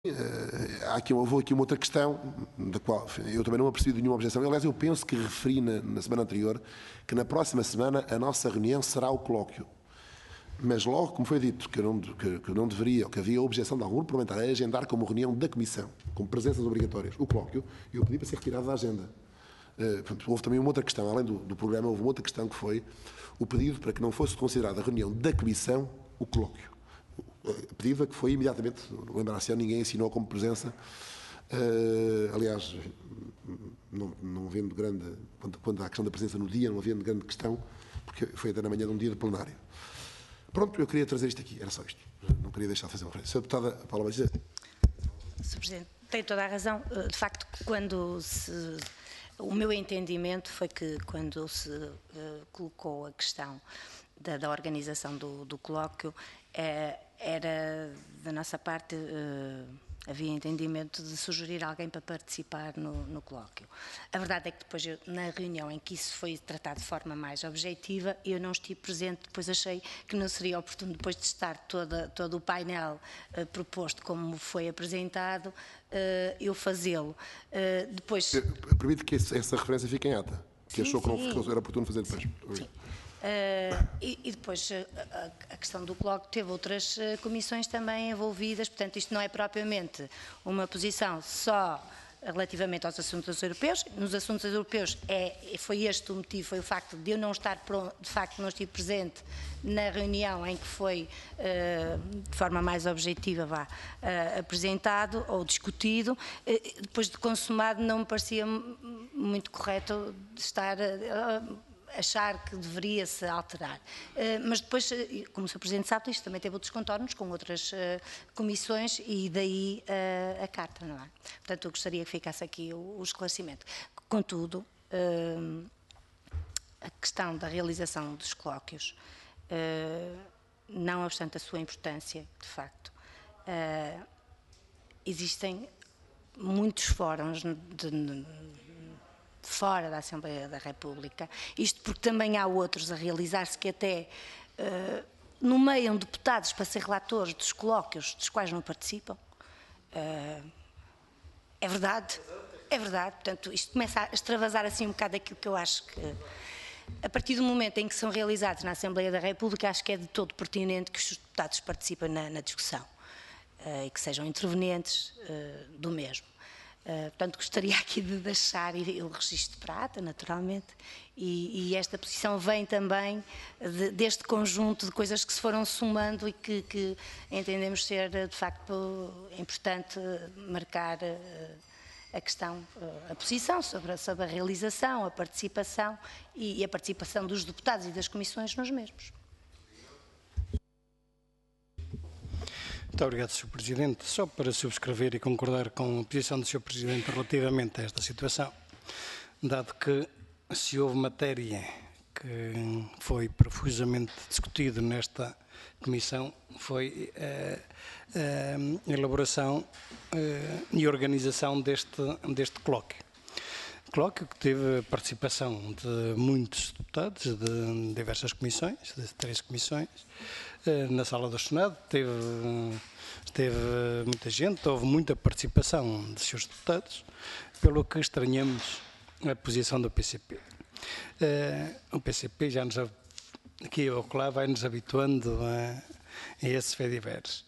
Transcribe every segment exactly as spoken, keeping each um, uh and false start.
Uh, há aqui, houve aqui uma outra questão, da qual eu também não apercebi de nenhuma objeção. Aliás, eu penso que referi na, na semana anterior que na próxima semana a nossa reunião será o colóquio. Mas logo, como foi dito, que eu não, que, que eu não deveria, ou que havia objeção de algum grupo parlamentar a agendar como reunião da Comissão, com presenças obrigatórias, o colóquio, eu pedi para ser retirado da agenda. Uh, portanto, houve também uma outra questão, além do, do programa, houve uma outra questão que foi o pedido para que não fosse considerada a reunião da Comissão o colóquio. Pedido que foi imediatamente, não lembrar-se, ninguém assinou como presença. Uh, aliás, não, não havendo grande, quanto, quanto à questão da presença no dia, não havendo grande questão, porque foi até na manhã de um dia de plenário. Pronto, eu queria trazer isto aqui, era só isto. Não queria deixar de fazer uma referência. Senhora Deputada Paula Batista. senhor Presidente, tem toda a razão. De facto, quando se... O meu entendimento foi que quando se uh, colocou a questão da, da organização do, do colóquio, eh, era, da nossa parte, uh, havia entendimento de sugerir alguém para participar no, no colóquio. A verdade é que depois, eu, na reunião em que isso foi tratado de forma mais objetiva, eu não estive presente, depois achei que não seria oportuno, depois de estar toda, todo o painel uh, proposto como foi apresentado, uh, eu fazê-lo. Uh, depois... Permite que essa, essa referência fique em ata, que sim, achou que sim. não era oportuno fazer depois. Sim. Uh, e, e depois a, a questão do colóquio teve outras uh, comissões também envolvidas, portanto isto não é propriamente uma posição só relativamente aos assuntos europeus. Nos assuntos europeus é, foi este o motivo, foi o facto de eu não estar pronto, de facto não estive presente na reunião em que foi uh, de forma mais objetiva vá, uh, apresentado ou discutido. Uh, depois de consumado não me parecia muito correto de estar uh, achar que deveria-se alterar. Uh, mas depois, como o senhor Presidente sabe, isto também teve outros contornos com outras uh, comissões e daí uh, a carta, não é? Portanto, eu gostaria que ficasse aqui o, o esclarecimento. Contudo, uh, a questão da realização dos colóquios, uh, não obstante a sua importância, de facto, uh, existem muitos fóruns de, de fora da Assembleia da República, isto porque também há outros a realizar-se que até uh, nomeiam deputados para ser relatores dos colóquios dos quais não participam. Uh, é verdade, é verdade, portanto isto começa a extravasar assim um bocado aquilo que eu acho que, a partir do momento em que são realizados na Assembleia da República, acho que é de todo pertinente que os deputados participem na, na discussão uh, e que sejam intervenientes uh, do mesmo. Uh, portanto, gostaria aqui de deixar o registro de prata, naturalmente, e, e esta posição vem também de, deste conjunto de coisas que se foram somando e que, que entendemos ser, de facto, importante marcar uh, a questão, uh, a posição sobre a, sobre a realização, a participação e, e a participação dos deputados e das comissões nos mesmos. Muito obrigado, senhor Presidente. Só para subscrever e concordar com a posição do senhor Presidente relativamente a esta situação, dado que se houve matéria que foi profusamente discutida nesta comissão, foi a, a elaboração a, e organização deste, deste colóquio. Colóquio que teve a participação de muitos deputados de diversas comissões, de três comissões. Na sala do Senado teve, teve muita gente, houve muita participação dos seus deputados, pelo que estranhamos a posição do P C P. O P C P já nos, aqui ou lá, vai-nos habituando a, a esses fediveres.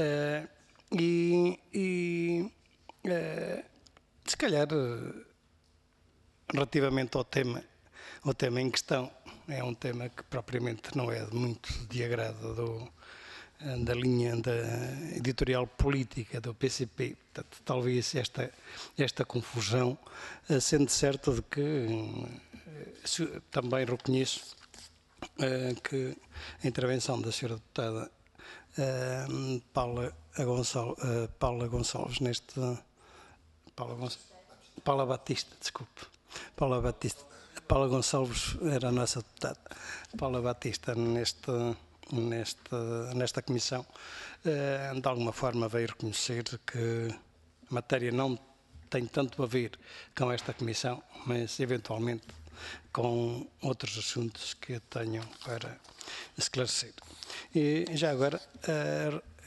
E, e se calhar, relativamente ao tema, ao tema em questão, é um tema que propriamente não é muito de agrado do, da linha da editorial política do P C P. Portanto, talvez esta, esta confusão, sendo certo de que também reconheço que a intervenção da senhora deputada Paula Gonçalves, Paula Gonçalves neste... Paula, Gonçalves, Paula Batista, desculpe. Paula Batista. Paula Gonçalves era a nossa deputada. Paula Batista, neste, neste, nesta comissão, de alguma forma veio reconhecer que a matéria não tem tanto a ver com esta comissão, mas eventualmente com outros assuntos que tenham para esclarecer. E já agora,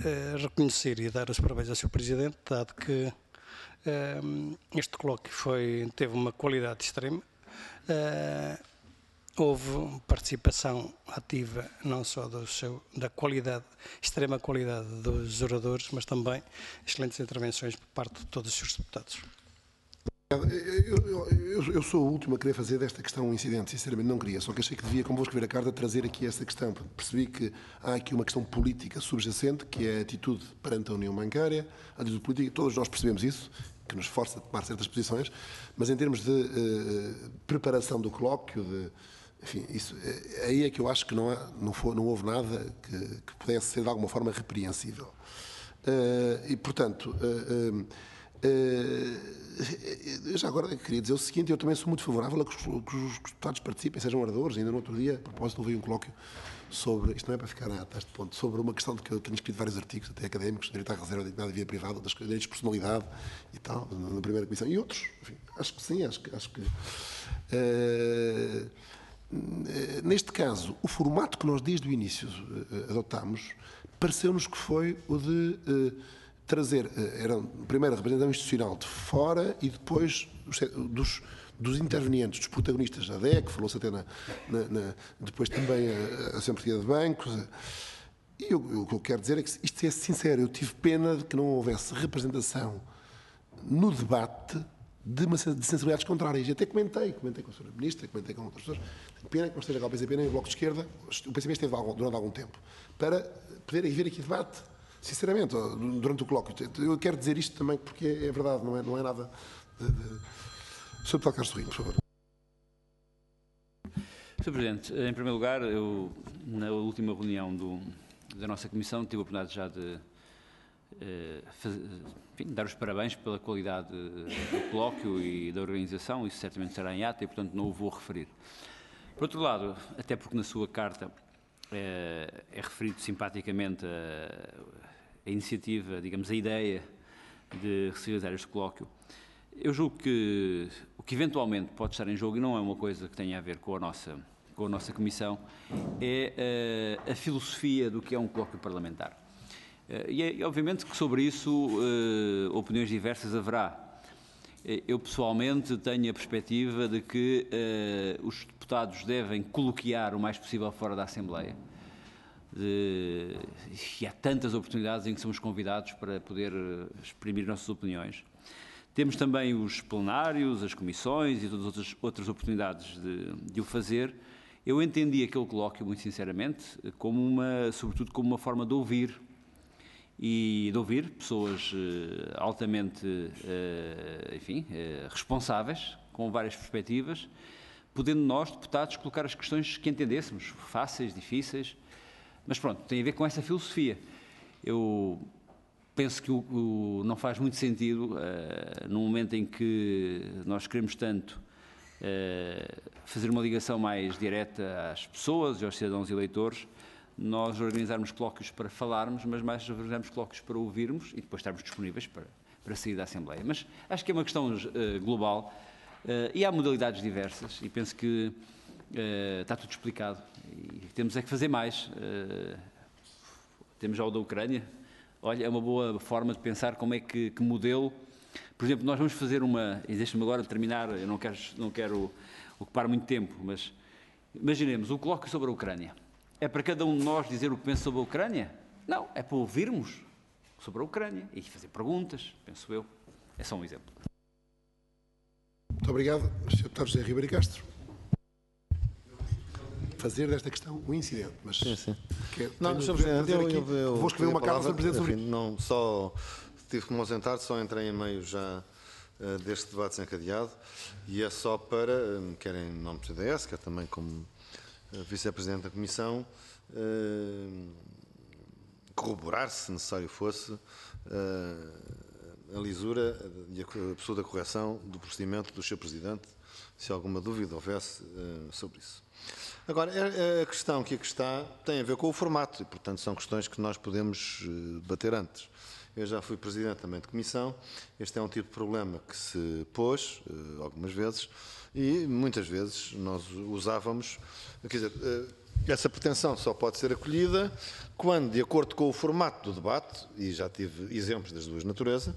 uh, reconhecer e dar os parabéns ao senhor Presidente, dado que uh, este colóquio foi, teve uma qualidade extrema. Uh, houve participação ativa não só do seu, da qualidade, extrema qualidade dos oradores, mas também excelentes intervenções por parte de todos os seus deputados. Eu, eu, eu, eu sou o último a querer fazer desta questão um incidente, sinceramente não queria, só que achei que devia, como vou escrever a carta, trazer aqui essa questão. Percebi que há aqui uma questão política subjacente, que é a atitude perante a União Bancária, a atitude política, todos nós percebemos isso, que nos força a tomar certas posições, mas em termos de uh, preparação do colóquio, de, enfim, isso, aí é que eu acho que não, há, não, for, não houve nada que, que pudesse ser de alguma forma repreensível. Uh, e, portanto, uh, uh, uh, já agora queria dizer o seguinte, eu também sou muito favorável a que os, que os deputados participem, sejam oradores. Ainda no outro dia, a propósito, houve um colóquio sobre, isto não é para ficar a este ponto, sobre uma questão de que eu tenho escrito vários artigos, até académicos, direito à reserva, dignidade e via privada, das direitos de personalidade e tal, na primeira comissão, e outros. Enfim, acho que sim, acho que... Acho que uh, neste caso, o formato que nós desde o início uh, adotámos, pareceu-nos que foi o de... Uh, trazer, era primeiro a representação institucional de fora e depois dos, dos intervenientes, dos protagonistas da D E C, falou-se até na, na, na, depois também a, a Assembleia Portuguesa de Bancos. E eu, o que eu quero dizer é que isto é sincero, eu tive pena de que não houvesse representação no debate de, uma, de sensibilidades contrárias. E até comentei, comentei com a senhora Ministra, comentei com outras pessoas, tenho pena que não esteja cá o P C P nem o Bloco de Esquerda, o P C P esteve durante algum tempo, para poder haver aqui debate. Sinceramente, durante o colóquio, eu quero dizer isto também porque é verdade, não é, não é nada de... de... senhor Deputado Carlos Torrinho, por favor. senhor Presidente, em primeiro lugar, eu, na última reunião do, da nossa Comissão, tive a oportunidade já de eh, faz, enfim, dar os parabéns pela qualidade do colóquio e da organização, isso certamente será em ata e, portanto, não o vou referir. Por outro lado, até porque na sua carta é, é referido simpaticamente a a iniciativa, digamos, a ideia de realizar este colóquio, eu julgo que o que eventualmente pode estar em jogo, e não é uma coisa que tenha a ver com a nossa, com a nossa Comissão, é a, a filosofia do que é um colóquio parlamentar. E, é, obviamente, que sobre isso uh, opiniões diversas haverá. Eu, pessoalmente, tenho a perspectiva de que uh, os deputados devem coloquiar o mais possível fora da Assembleia. De, e há tantas oportunidades em que somos convidados para poder exprimir nossas opiniões. Temos também os plenários, as comissões e todas as outras, outras oportunidades de, de o fazer. Eu entendi aquele colóquio, muito sinceramente, como uma, sobretudo como uma forma de ouvir e de ouvir pessoas uh, altamente, uh, enfim, uh, responsáveis, com várias perspectivas, podendo nós, deputados, colocar as questões que entendêssemos, fáceis, difíceis. Mas pronto, tem a ver com essa filosofia. Eu penso que o, o, não faz muito sentido, uh, no momento em que nós queremos tanto uh, fazer uma ligação mais direta às pessoas e aos cidadãos e eleitores, nós organizarmos colóquios para falarmos, mas mais organizarmos colóquios para ouvirmos e depois estarmos disponíveis para, para sair da Assembleia. Mas acho que é uma questão uh, global uh, e há modalidades diversas e penso que uh, está tudo explicado. E temos é que fazer mais. Uh, temos já o da Ucrânia. Olha, é uma boa forma de pensar como é que, que modelo... Por exemplo, nós vamos fazer uma... E deixe-me agora terminar, eu não quero, não quero ocupar muito tempo, mas imaginemos o colóquio sobre a Ucrânia. É para cada um de nós dizer o que pensa sobre a Ucrânia? Não, é para ouvirmos sobre a Ucrânia e fazer perguntas, penso eu. É só um exemplo. Muito obrigado, senhor Deputado José Ribeiro Castro. Fazer desta questão um incidente, mas... Sim, sim. Quer, não, senhor Presidente, eu, eu, eu... Vou escrever uma carta, senhor Presidente, sobre... Enfim, não, só tive que me ausentar, só entrei em meio já uh, deste debate desencadeado e é só para, um, quer em nome do C D S, quer também como uh, Vice-Presidente da Comissão, uh, corroborar, se necessário fosse, uh, a lisura e a absoluta correção do procedimento do senhor Presidente, se alguma dúvida houvesse uh, sobre isso. Agora, a questão que aqui está tem a ver com o formato e, portanto, são questões que nós podemos debater antes. Eu já fui Presidente também de Comissão, este é um tipo de problema que se pôs algumas vezes e muitas vezes nós usávamos, quer dizer, essa pretensão só pode ser acolhida quando, de acordo com o formato do debate, e já tive exemplos das duas naturezas,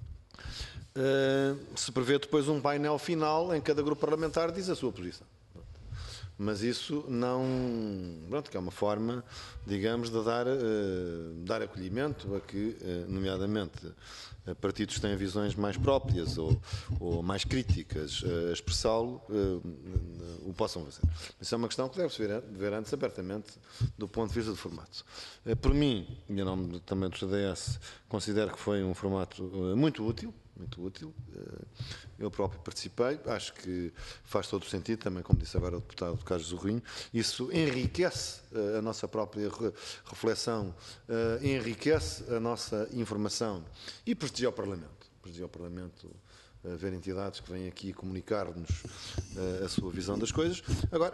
se prevê depois um painel final em que cada grupo parlamentar diz a sua posição. Mas isso não, pronto, que é uma forma, digamos, de dar, uh, dar acolhimento a que, uh, nomeadamente, uh, partidos que têm visões mais próprias ou, ou mais críticas uh, a expressá-lo, uh, uh, o possam fazer. Isso é uma questão que deve-se ver, ver antes abertamente do ponto de vista do formato. Uh, por mim, e em nome também do C D S, considero que foi um formato uh, muito útil, muito útil. Eu próprio participei, acho que faz todo o sentido, também como disse agora o deputado Carlos Zorrinho, isso enriquece a nossa própria reflexão, enriquece a nossa informação e prestigia o Parlamento. Prestigia o Parlamento ver entidades que vêm aqui comunicar-nos a sua visão das coisas. Agora,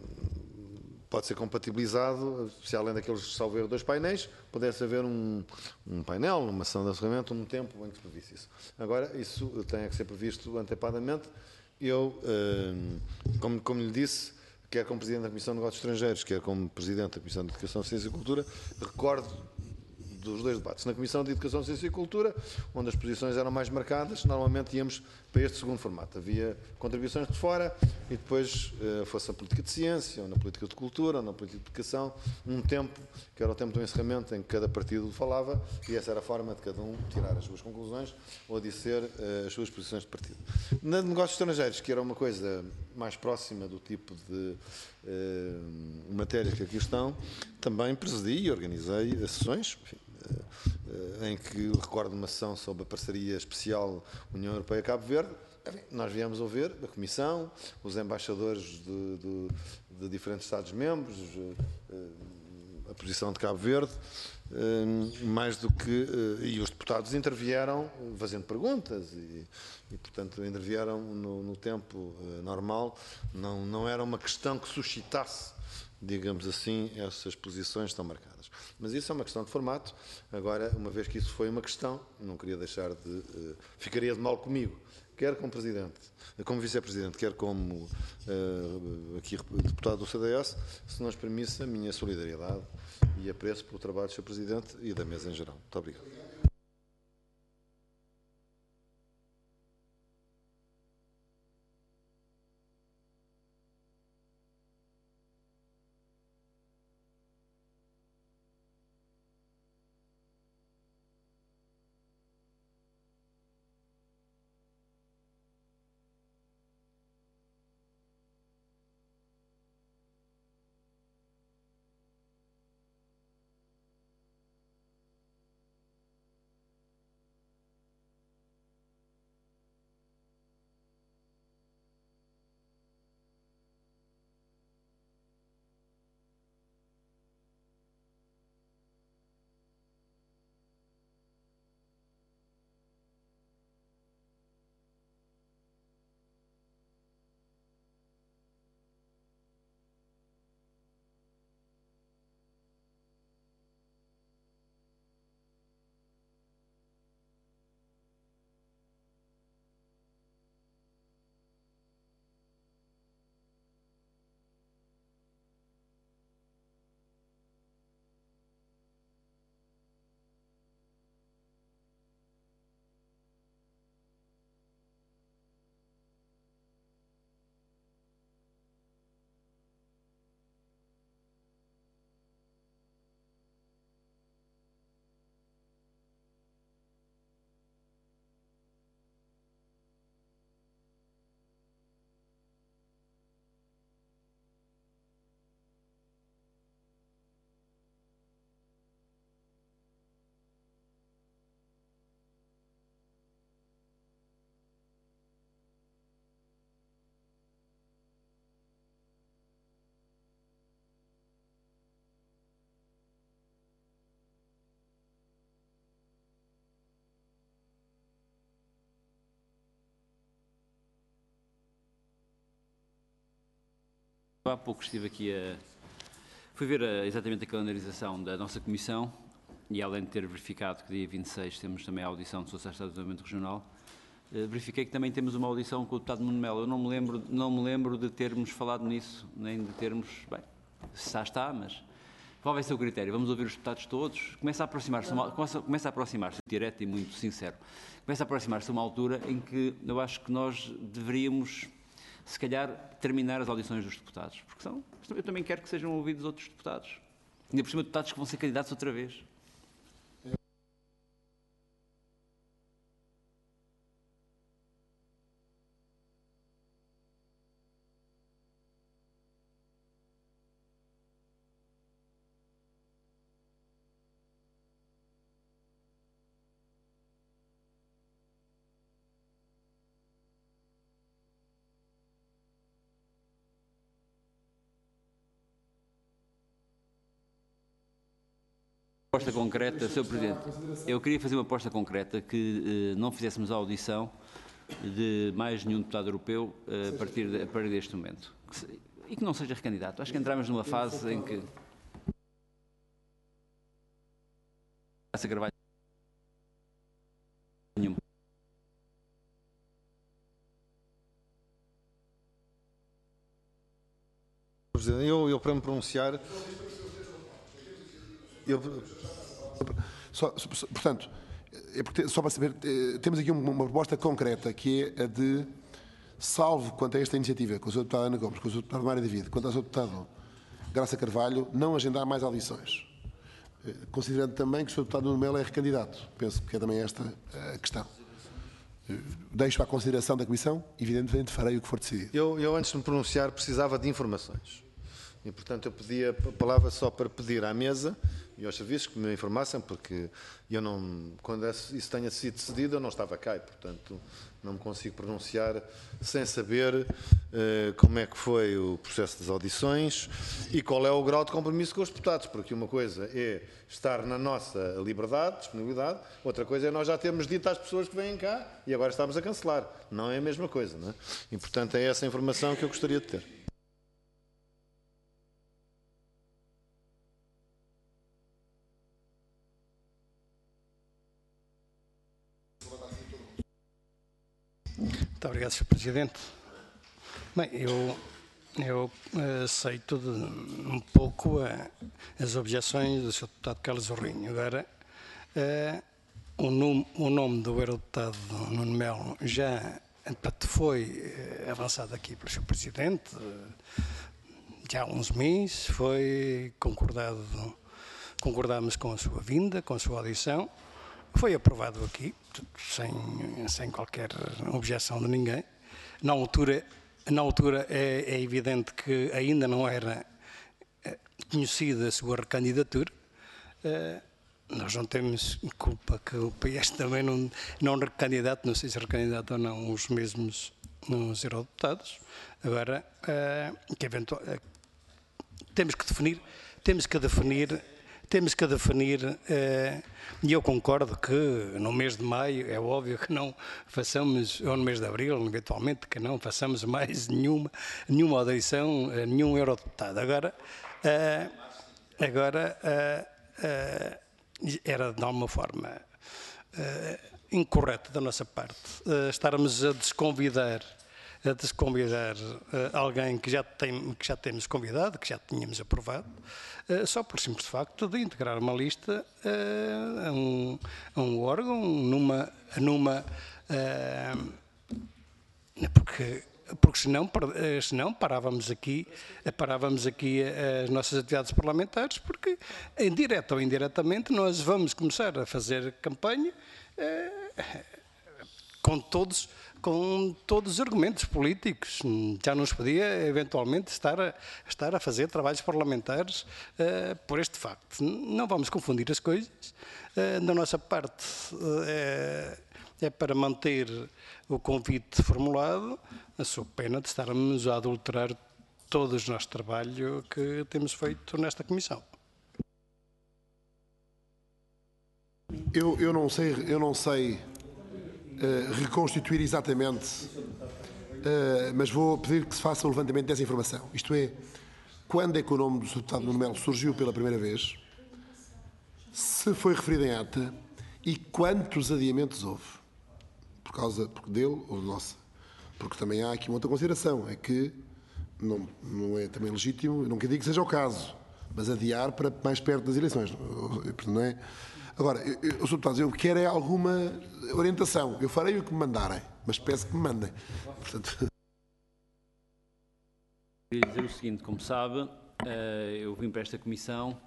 pode ser compatibilizado, se além daqueles, salvo erro, dois painéis, pudesse haver um, um painel, uma ação de encerramento, um tempo em que se previsse isso. Agora, isso tem que ser previsto antepadamente. Eu, como, como lhe disse, quer como Presidente da Comissão de Negócios Estrangeiros, quer como Presidente da Comissão de Educação, Ciência e Cultura, recordo dos dois debates. Na Comissão de Educação, Ciência e Cultura, onde as posições eram mais marcadas, normalmente íamos para este segundo formato. Havia contribuições de fora e depois, fosse na política de ciência, ou na política de cultura, ou na política de educação, um tempo, que era o tempo do encerramento, em que cada partido falava, e essa era a forma de cada um tirar as suas conclusões ou dizer as suas posições de partido. Na de negócios estrangeiros, que era uma coisa mais próxima do tipo de uh, matérias que aqui estão, também presidi e organizei sessões, enfim, em que recordo uma sessão sobre a parceria especial União Europeia-Cabo Verde. Nós viemos ouvir a Comissão, os embaixadores de, de, de diferentes Estados-membros, a posição de Cabo Verde, mais do que... E os deputados intervieram fazendo perguntas e, e portanto, intervieram no, no tempo normal. Não, não era uma questão que suscitasse, digamos assim, essas posições tão marcadas. Mas isso é uma questão de formato. Agora, uma vez que isso foi uma questão, não queria deixar de... Uh, ficaria de mal comigo, quer como Presidente, como Vice-Presidente, quer como uh, aqui deputado do C D S, se nos permisse a minha solidariedade e apreço pelo trabalho do senhor Presidente e da mesa em geral. Muito obrigado. Há pouco estive aqui a... Fui ver a, exatamente a calendarização da nossa Comissão e, além de ter verificado que dia vinte e seis temos também a audição do Secretário de Desenvolvimento Regional, eh, verifiquei que também temos uma audição com o deputado Nuno Melo. Eu não me lembro, não me lembro de termos falado nisso, nem de termos... Bem, se está, está, mas qual vai ser o critério? Vamos ouvir os deputados todos? Começa a aproximar-se, uma, começa, começa a aproximar-se, direto e muito sincero, começa a aproximar-se uma altura em que eu acho que nós deveríamos, se calhar, terminar as audições dos deputados, porque são, eu também quero que sejam ouvidos outros deputados, ainda por cima deputados que vão ser candidatos outra vez. Proposta concreta, senhor Presidente, eu queria fazer uma proposta concreta que eh, não fizéssemos a audição de mais nenhum deputado europeu eh, a, partir de, a partir deste momento. Que se, e que não seja recandidato. Acho que entramos numa fase em que... Graça Carvalho nenhuma. Presidente, eu, eu para me pronunciar... Eu... Só, portanto, é porque, só para saber, temos aqui uma, uma proposta concreta, que é a de, salvo quanto a esta iniciativa, com o senhor deputado Ana Gomes, com o senhor deputado Mário David, quanto ao senhor deputado Graça Carvalho, não agendar mais audições. Considerando também que o senhor deputado Nuno Melo é recandidato. Penso que é também esta a questão. Deixo à consideração da Comissão, evidentemente farei o que for decidido. Eu, eu antes de me pronunciar, precisava de informações. E, portanto, eu pedi a palavra só para pedir à mesa e aos serviços que me informassem, porque eu não, quando isso tenha sido decidido, eu não estava cá e, portanto, não me consigo pronunciar sem saber eh, como é que foi o processo das audições e qual é o grau de compromisso com os deputados, porque uma coisa é estar na nossa liberdade, disponibilidade, outra coisa é nós já termos dito às pessoas que vêm cá e agora estamos a cancelar. Não é a mesma coisa, não é? E, portanto, é essa informação que eu gostaria de ter. Muito obrigado, senhor Presidente. Bem, eu, eu aceito de, um pouco a, as objeções do senhor deputado Carlos Zorrinho. Agora, uh, o, nome, o nome do eurodeputado Nuno Melo já foi uh, avançado aqui pelo senhor Presidente, uh, já há uns meses, foi concordado, concordámos com a sua vinda, com a sua audição. Foi aprovado aqui, sem, sem qualquer objeção de ninguém. Na altura, na altura é, é evidente que ainda não era conhecida a sua recandidatura. Uh, nós não temos culpa que o P S também não, não recandidato, não sei se é recandidato ou não, os mesmos os eurodeputados. Agora, uh, que eventual, uh, temos que definir, temos que definir Temos que definir, eh, e eu concordo que no mês de maio é óbvio que não façamos, ou no mês de abril, eventualmente, que não façamos mais nenhuma, nenhuma audição, eh, nenhum eurodeputado. Agora, eh, agora eh, eh, era de alguma forma eh, incorreto da nossa parte eh, estarmos a desconvidar a desconvidar uh, alguém que já, tem, que já temos convidado, que já tínhamos aprovado, uh, só por simples facto de integrar uma lista uh, a, um, a um órgão, numa... numa uh, porque, porque senão, senão parávamos aqui, parávamos aqui as nossas atividades parlamentares, porque, indireto ou indiretamente, nós vamos começar a fazer campanha uh, com todos... com todos os argumentos políticos. Já nos podia, eventualmente, estar a, estar a fazer trabalhos parlamentares uh, por este facto. Não vamos confundir as coisas. Uh, da nossa parte, uh, é, é para manter o convite formulado, a sua pena de estarmos a adulterar todo o nosso trabalho que temos feito nesta Comissão. Eu, eu não sei... Eu não sei... Uh, reconstituir exatamente, uh, mas vou pedir que se faça o levantamento dessa informação. Isto é, quando é que o nome do senhor deputado Nuno Melo surgiu pela primeira vez, se foi referido em ata e quantos adiamentos houve. Por causa porque dele ou nossa. Porque também há aqui uma outra consideração, é que não, não é também legítimo, eu não quero dizer que seja o caso, mas adiar para mais perto das eleições. Não é? Agora, eu, eu, senhor Deputado, eu quero é alguma orientação. Eu farei o que me mandarem, mas peço que me mandem. Portanto... Queria dizer o seguinte, como sabe, eu vim para esta comissão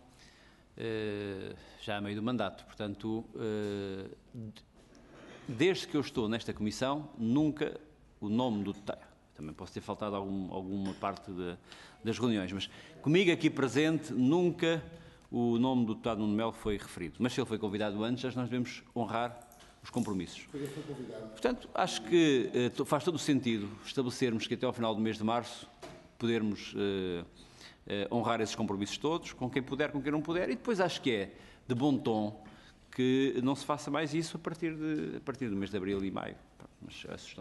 já a meio do mandato, portanto, desde que eu estou nesta comissão, nunca o nome do deputado, também posso ter faltado algum, alguma parte de, das reuniões, mas comigo aqui presente, nunca o nome do deputado Nuno Melo foi referido. Mas se ele foi convidado antes, nós devemos honrar os compromissos. Portanto, acho que faz todo o sentido estabelecermos que até ao final do mês de março podermos uh, uh, honrar esses compromissos todos, com quem puder, com quem não puder, e depois acho que é de bom tom que não se faça mais isso a partir, de, a partir do mês de abril e maio. Mas a sugestão.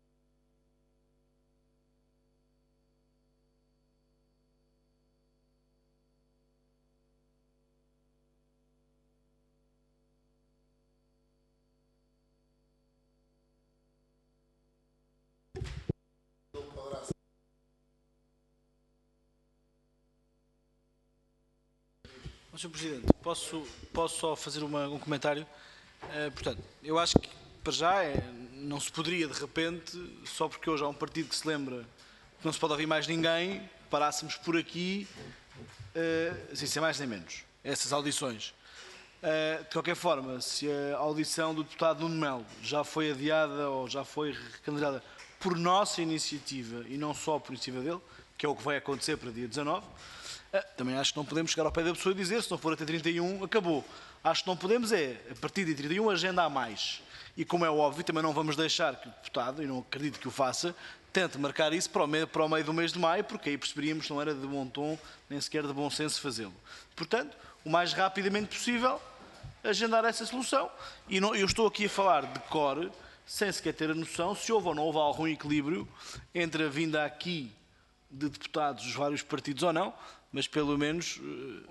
senhor Presidente, posso, posso só fazer uma, um comentário? Uh, portanto, eu acho que, para já, é, não se poderia, de repente, só porque hoje há um partido que se lembra que não se pode ouvir mais ninguém, parássemos por aqui, uh, assim, sem mais nem menos, essas audições. Uh, de qualquer forma, se a audição do deputado Nuno Melo já foi adiada ou já foi recandidatada por nossa iniciativa e não só por iniciativa dele, que é o que vai acontecer para dia dezanove, também acho que não podemos chegar ao pé da pessoa e dizer, se não for até trinta e um, acabou. Acho que não podemos é, a partir de trinta e um, agenda a mais. E como é óbvio, também não vamos deixar que o deputado, e não acredito que o faça, tente marcar isso para o meio, para o meio do mês de maio, porque aí perceberíamos que não era de bom tom, nem sequer de bom senso fazê-lo. Portanto, o mais rapidamente possível, agendar essa solução. E não, eu estou aqui a falar de cor, sem sequer ter a noção se houve ou não houve algum equilíbrio entre a vinda aqui de deputados dos vários partidos ou não, mas pelo menos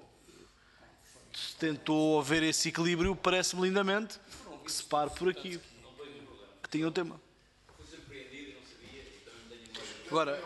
se tentou haver esse equilíbrio, parece-me lindamente que se pare por aqui, que tinha o tema. Agora,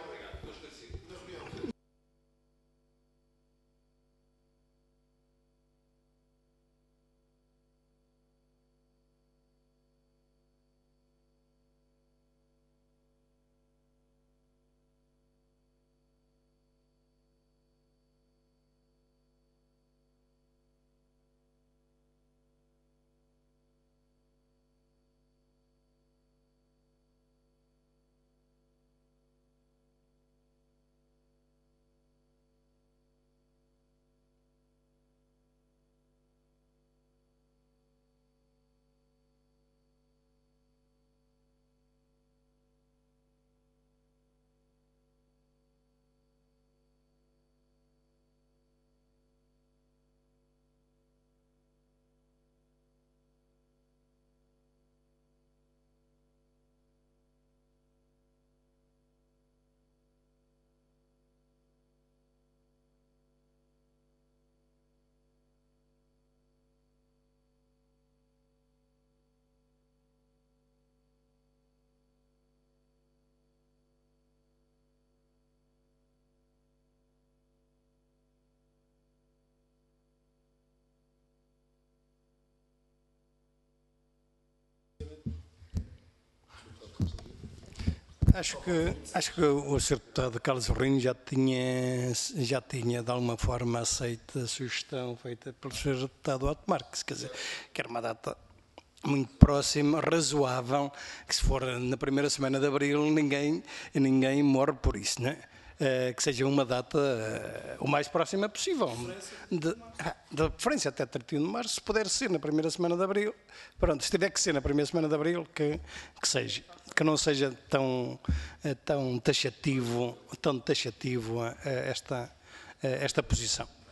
Acho que, acho que o senhor Deputado Carlos Rinho já tinha, já tinha de alguma forma aceito a sugestão feita pelo senhor Deputado Otto Marques, quer dizer, que era uma data muito próxima, razoável, que se for na primeira semana de abril ninguém, ninguém morre por isso, não é? Uh, que seja uma data uh, o mais próxima possível, de, de preferência até trinta e um de março, se puder ser na primeira semana de abril, pronto, se tiver que ser na primeira semana de abril, que, que seja, que não seja tão, uh, tão taxativo, tão taxativo uh, esta, uh, esta posição.